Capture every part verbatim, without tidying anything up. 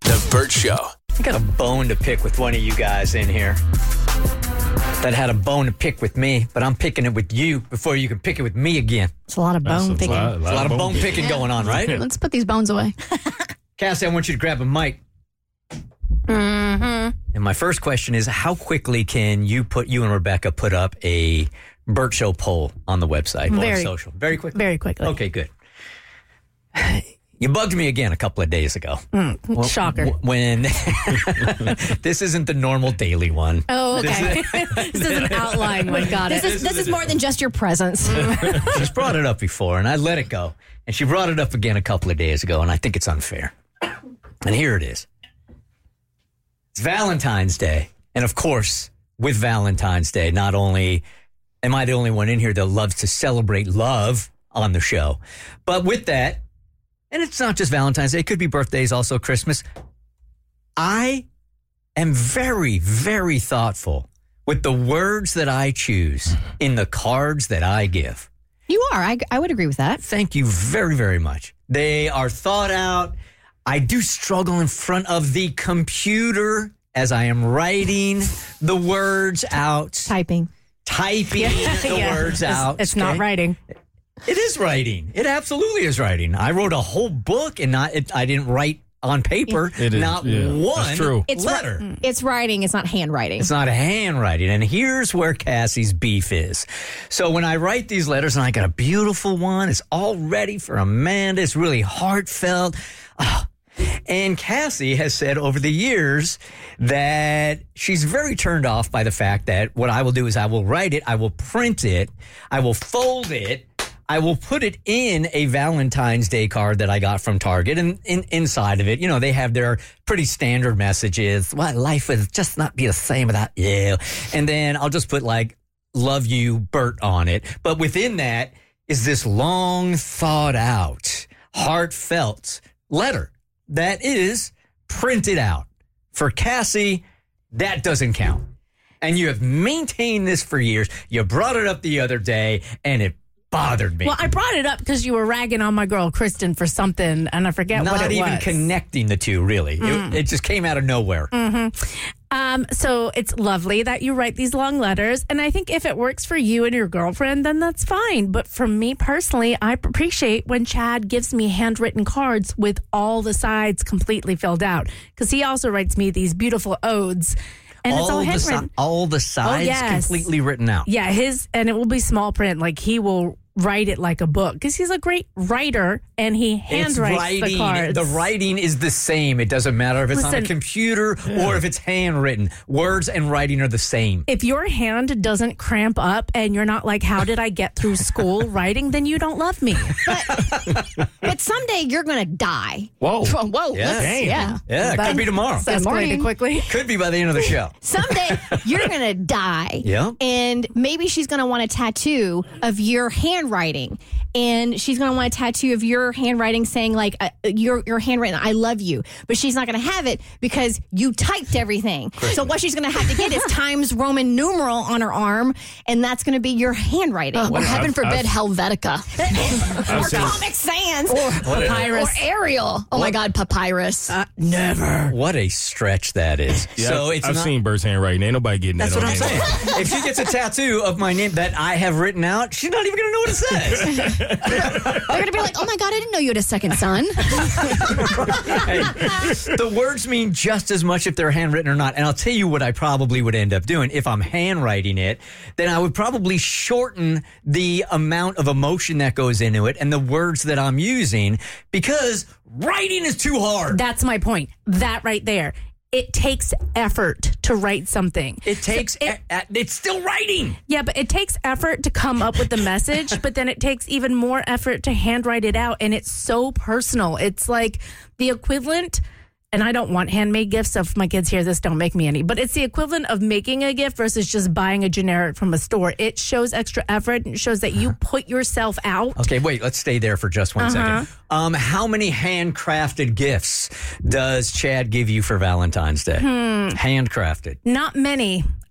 The Burt Show. I got a bone to pick with one of you guys in here that had a bone to pick with me, but I'm picking it with you before you can pick it with me again. It's a lot of bone That's a picking. lot- There's a lot of bone picking. picking going on, right? Let's put these bones away. Cassie, I want you to grab a mic. Mm-hmm. And my first question is, how quickly can you put you and Rebecca put up a Burt Show poll on the website or Very- social? Very quickly. Very quickly. Okay, good. You bugged me again a couple of days ago. Mm, shocker. W- When this isn't the normal daily one. Oh, okay. This is an outline one. Got it. This is this is more than just your presence. She's brought it up before, and I let it go. And she brought it up again a couple of days ago, and I think it's unfair. And here it is. It's Valentine's Day. And of course, with Valentine's Day, not only am I the only one in here that loves to celebrate love on the show, but with that, and it's not just Valentine's Day, it could be birthdays, also Christmas. I am very, very thoughtful with the words that I choose in the cards that I give. You are. I, I would agree with that. Thank you very, very much. They are thought out. I do struggle in front of the computer as I am writing the words out, Typing. typing the Yeah. words It's- out. It's not okay? writing. It is writing. It absolutely is writing. I wrote a whole book, and not it, I didn't write on paper. It is, not yeah. one That's true. It's letter. ri- it's writing. It's not handwriting. It's not handwriting. And here's where Cassie's beef is. So when I write these letters, and I got a beautiful one, it's all ready for Amanda. It's really heartfelt. Ah. And Cassie has said over the years that she's very turned off by the fact that what I will do is I will write it, I will print it, I will fold it, I will put it in a Valentine's Day card that I got from Target, and in, inside of it, you know, they have their pretty standard messages. Well, life would just not be the same without you. And then I'll just put like, love you, Burt on it. But within that is this long thought out, heartfelt letter that is printed out. For Cassie, that doesn't count. And you have maintained this for years. You brought it up the other day, and it bothered me. Well, I brought it up because you were ragging on my girl Kristen for something, and I forget Not what it even was. connecting the two, really. Mm. It, it just came out of nowhere. Um, so it's lovely that you write these long letters, and I think if it works for you and your girlfriend, then that's fine. But for me personally, I appreciate when Chad gives me handwritten cards with all the sides completely filled out, because he also writes me these beautiful odes, and it's all the si- handwritten. all the sides yes. completely written out. Yeah, his, and it will be small print. Like, he will write it like a book because he's a great writer, and he It's handwrites writing. the cards. The writing is the same. It doesn't matter if it's on a Listen. computer or if it's handwritten. Words and writing are the same. If your hand doesn't cramp up and you're not like, how did I get through school writing, then you don't love me. But someday you're going to die. Whoa. Whoa. Yeah. let's- Damn. Yeah. Yeah, it could be tomorrow. Escalated morning. quickly. Could be by the end of the show. Someday you're going to die. Yeah. And maybe she's going to want a tattoo of your handwriting. And she's going to want a tattoo of your handwriting saying, like, uh, your, your handwriting, I love you. But she's not going to have it because you typed everything. So what she's going to have to get is Times Roman numeral on her arm. And that's going to be your handwriting. What I've- heaven forbid I've- Helvetica or seen- Comic Sans. or Papyrus. or Ariel. Oh my God, papyrus. Uh, never. What a stretch that is. Yeah, so I've, it's I've not, seen Bert's handwriting. Ain't nobody getting That's that what on I'm hand. saying. If she gets a tattoo of my name that I have written out, she's not even going to know what it says. They're going to be like, oh my God, I didn't know you had a second son. Hey, the words mean just as much if they're handwritten or not. And I'll tell you what I probably would end up doing. If I'm handwriting it, then I would probably shorten the amount of emotion that goes into it and the words that I'm using, because writing is too hard. That's my point. That right there. It takes effort to write something. It takes, So it- e- e- it's still writing. Yeah, but it takes effort to come up with the message, but then it takes even more effort to handwrite it out. And it's so personal. It's like the equivalent, and I don't want handmade gifts, so if my kids hear this, don't make me any, but it's the equivalent of making a gift versus just buying a generic from a store. It shows extra effort and it shows that you put yourself out. Okay, wait, let's stay there for just one second. Um, how many handcrafted gifts does Chad give you for Valentine's Day? Handcrafted. Not many.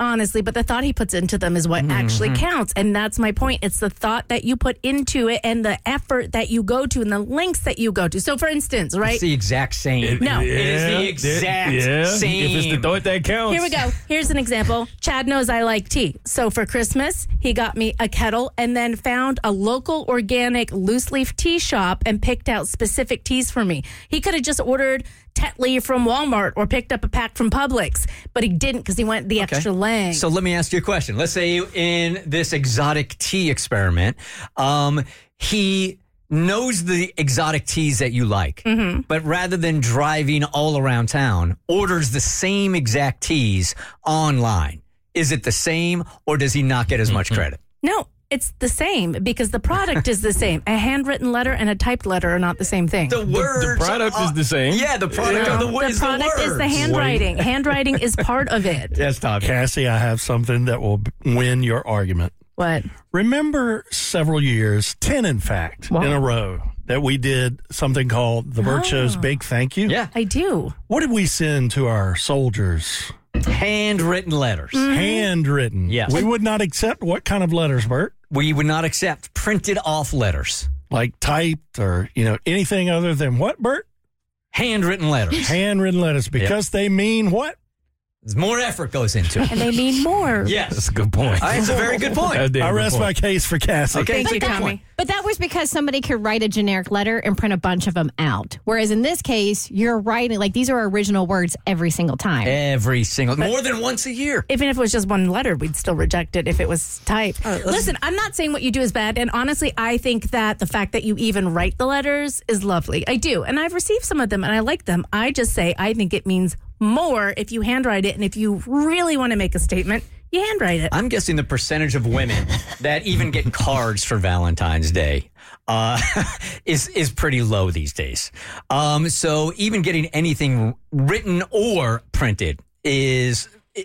honestly, but the thought he puts into them is what Mm-hmm. actually counts. And that's my point. It's the thought that you put into it and the effort that you go to and the lengths that you go to. So, for instance, right? It's the exact same. No. It is the exact yeah. same. If it's the thought that counts. Here we go. Here's an example. Chad knows I like tea. So for Christmas, he got me a kettle and then found a local organic loose leaf tea shop and picked out specific teas for me. He could have just ordered Tetley from Walmart or picked up a pack from Publix, but he didn't because he went the Okay. extra length. So let me ask you a question. Let's say in this exotic tea experiment, um, he knows the exotic teas that you like, Mm-hmm. but rather than driving all around town, orders the same exact teas online. Is it the same, or does he not get as much credit? No, it's the same because the product is the same. A handwritten letter and a typed letter are not the same thing. The words, product are- is the same. Yeah, the product Yeah. of the, the wo- is product the is words. the handwriting. Handwriting is part of it. Yes, Tommy. Cassie, I have something that will b- win your argument. What? Remember several years, ten in fact, Wow. in a row, that we did something called the Burt Show's Big Thank You? Yeah, I do. What did we send to our soldiers? handwritten letters. Handwritten. Yes. We would not accept what kind of letters, Bert? We would not accept printed off letters. Like typed or, you know, anything other than what, Bert? Handwritten letters. Handwritten letters because they mean what? There's more effort goes into it. And they mean more. Yes. That's a good point. Uh, it's a very good point. That's a damn I good rest point. my case for Cassie. Okay, Thank it's a you, good Tommy. point. But that was because somebody could write a generic letter and print a bunch of them out. Whereas in this case, you're writing, like, these are original words every single time. Every single, more than once a year. Even if it was just one letter, we'd still reject it if it was typed. Listen, I'm not saying what you do is bad. And honestly, I think that the fact that you even write the letters is lovely. I do. And I've received some of them and I like them. I just say I think it means more if you handwrite it. And if you really want to make a statement, you handwrite it. I'm guessing the percentage of women that even get cards for Valentine's Day uh, is is pretty low these days. Um, so even getting anything written or printed is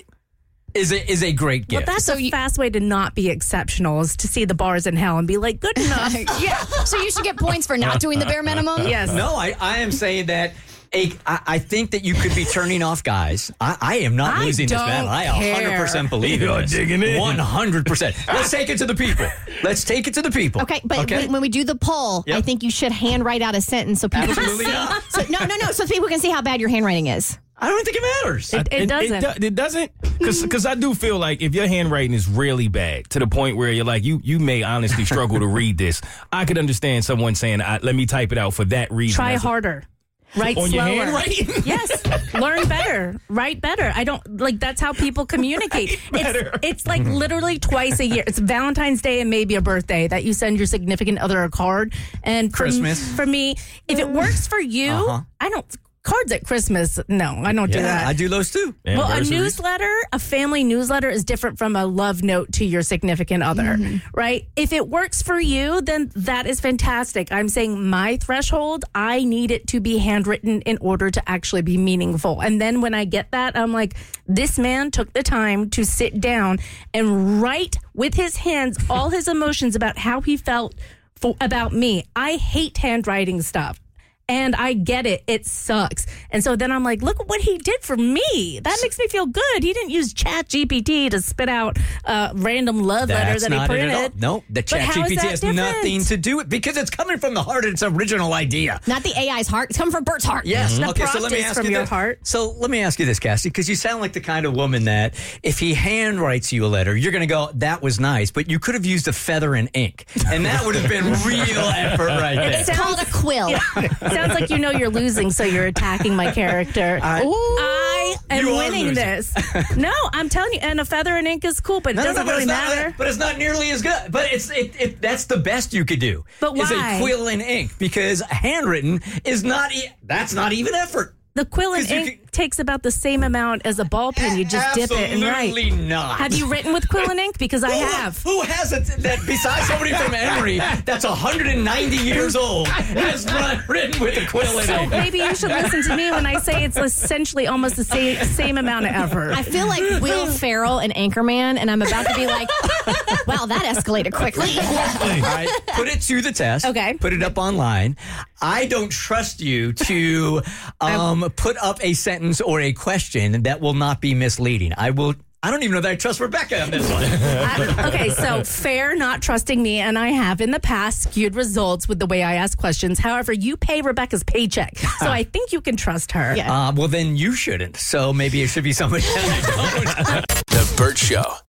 is a, is a great Well, gift. that's a fast way to not be exceptional is to see the bars in hell and be like, good enough. Yeah. So you should get points for not doing the bare minimum. Yes. No, I, I am saying that. A, I, I think that you could be turning off guys. I, I am not I losing this don't battle. I one hundred percent believe in You're this. digging in. one hundred percent. Let's take it to the people. Let's take it to the people. Okay, but When, when we do the poll, Yep. I think you should handwrite out a sentence so people Absolutely can see. not. So, no, no, no. So people can see how bad your handwriting is. I don't think it matters. It, it doesn't. It, do- it doesn't, because I do feel like if your handwriting is really bad to the point where you're like you you may honestly struggle to read this, I could understand someone saying, I, "Let me type it out for that reason." Try As a- harder. Write on slower. your handwriting. Yes. Learn better. Write better. I don't like that's how people communicate. better. It's, it's like literally twice a year. It's Valentine's Day and maybe a birthday that you send your significant other a card. And for, Christmas. for me, if it works for you, Uh-huh. I don't cards at Christmas. No, I don't do Yeah, that. I do those too. Well, a Anniversaries. newsletter, a family newsletter is different from a love note to your significant other, right? If it works for you, then that is fantastic. I'm saying my threshold, I need it to be handwritten in order to actually be meaningful. And then when I get that, I'm like, this man took the time to sit down and write with his hands all his emotions about how he felt for, about me. I hate handwriting stuff. And I get it. It sucks. And so then I'm like, look at what he did for me. That makes me feel good. He didn't use Chat G P T to spit out a random love letter That's that he not it printed. at all. No, the But how is ChatGPT that has different? nothing to do with because it's coming from the heart of its original idea. Not the A I's heart. It's coming from Bert's heart. Yes. The Okay. So prompt let me is ask from you your this. heart. So let me ask you this, Cassie, because you sound like the kind of woman that if he handwrites you a letter, you're going to go, "That was nice," but you could have used a feather and ink, and that would have been real effort right there. It's called a quill. Sounds like you know you're losing, so you're attacking my character. I- I am You are winning losing. this. No, I'm telling you, and a feather and ink is cool, but it No, no, doesn't no, but really it's not- matter. but it's not nearly as good. But it's it, it that's the best you could do. But Is why? a quill and ink because handwritten is not. E- that's not even effort. The quill and 'Cause you ink can- takes about the same amount as a ball pen. You just dip it and write. Absolutely not. Have you written with quill and ink? Because I Who- have. Who has it that besides somebody from Emory that's one hundred ninety years old has run, written with a quill and So ink? maybe you should listen to me when I say it's essentially almost the same, same amount of effort. I feel like Will Ferrell and Anchorman, and I'm about to be like, wow, that escalated quickly. All right, put it to the test. Okay. Put it up online. I don't trust you to um, put up a sentence or a question that will not be misleading. I will. I don't even know that I trust Rebecca on this one. I, okay, so fair not trusting me, and I have in the past skewed results with the way I ask questions. However, you pay Rebecca's paycheck, so I think you can trust her. Yeah. Uh, well, then you shouldn't. So maybe it should be somebody else. The Burt Show.